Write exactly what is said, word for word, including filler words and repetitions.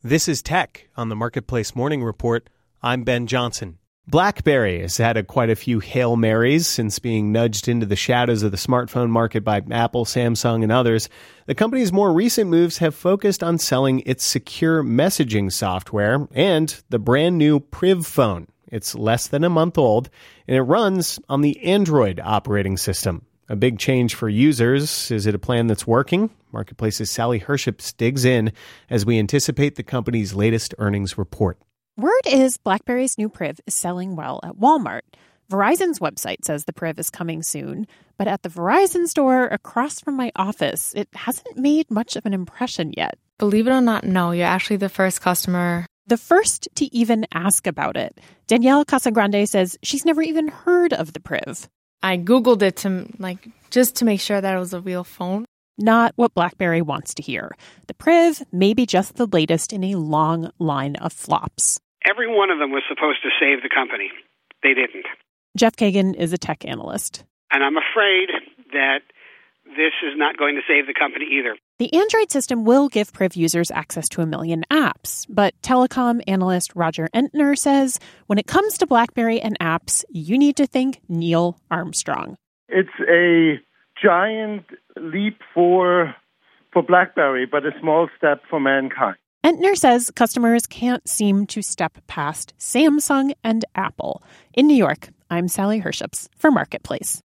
This is Tech on the Marketplace Morning Report. I'm Ben Johnson. BlackBerry has had a, quite a few Hail Marys since being nudged into the shadows of the smartphone market by Apple, Samsung, and others. The company's more recent moves have focused on selling its secure messaging software and the brand new Priv phone. It's less than a month old, and it runs on the Android operating system. A big change for users. Is it a plan that's working? Marketplace's Sally Herships digs in as we anticipate the company's latest earnings report. Word is BlackBerry's new Priv is selling well at Walmart. Verizon's website says the Priv is coming soon, but at the Verizon store across from my office, it hasn't made much of an impression yet. Believe it or not, no, you're actually the first customer. The first to even ask about it. Danielle Casagrande says she's never even heard of the Priv. I Googled it to like just to make sure that it was a real phone. Not what BlackBerry wants to hear. The Priv may be just the latest in a long line of flops. Every one of them was supposed to save the company. They didn't. Jeff Kagan is a tech analyst. And I'm afraid that this is not going to save the company either. The Android system will give Priv users access to a million apps, but telecom analyst Roger Entner says when it comes to BlackBerry and apps, you need to think Neil Armstrong. It's a giant leap for for BlackBerry, but a small step for mankind. Entner says customers can't seem to step past Samsung and Apple. In New York, I'm Sally Herships for Marketplace.